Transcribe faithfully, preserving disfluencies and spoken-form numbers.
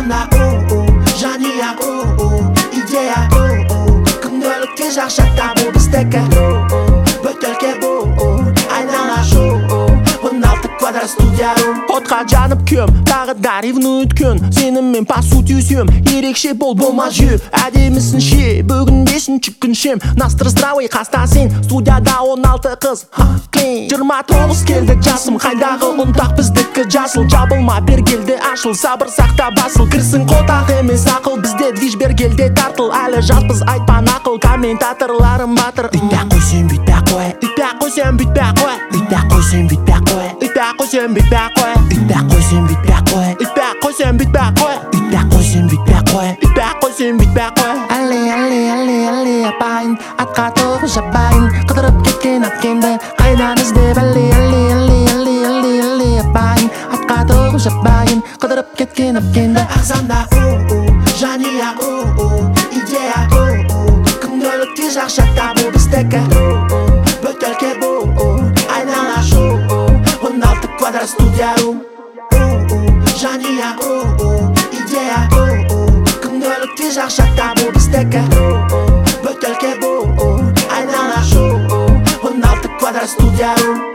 ағзамда у-у, жанұя у-у, идея у-у, күнделікке жақшатта бұл біздікі у-у, бөтелке бұл-у, айнала шу-у, он алты квадрат студия отқа жанып көм, тағы да ревнует күн. Сеніммен по сути сүйем, ерекше бол болма жүйе. Әдемісін ше, бүгін бесінші күн шем. Настыр здравый қаста сен, студияда он алты қыз жиырма тоғыз келдік жасым, қайдағы ұнтақ біздікі жасыл. Жабылма бер келді ашыл, сабыр сақта басыл. Кірсін қотақ емес ақыл, бізде движ бер келде тартыл. Әлі жатпыз айтпан ақыл, комментаторларым батыр. Үйтпә қойсен бүйтпә қой, үйтпә қойсен бүйтпә қой, үйтпә қойсен бүйтпә қой, үйтпә қойсен бүйтпә қой, үйтпә қойсен бүйтпә қой, үйтпә қойсен бүйтпә қой, үйтпә қойсен бүйтпә қой, үйтпә қойсен бүйтпә қой. Әлі әлі әлі әлі апайын, атқа тоғы жабайын, қыдырып кеткен әпкемді қайдан іздеп. Әлі әлі әлі әлі әлі әлі апайын, атқа тоғы жабайын, қыдырып кеткен әпкемді. Ағзамда у-у, жанұя у-у, идея у-у, күнделікке жақшатта бұл біздікі у-у, бөтелке бұл-у, айнала шу-у, он алты квадрат студия у-у, жанұя у-у, идея у-у, күнделікке жақшатта бұл біздікі у-у, бөтелке бұл-у, айнала шу-у, он алты квадрат студия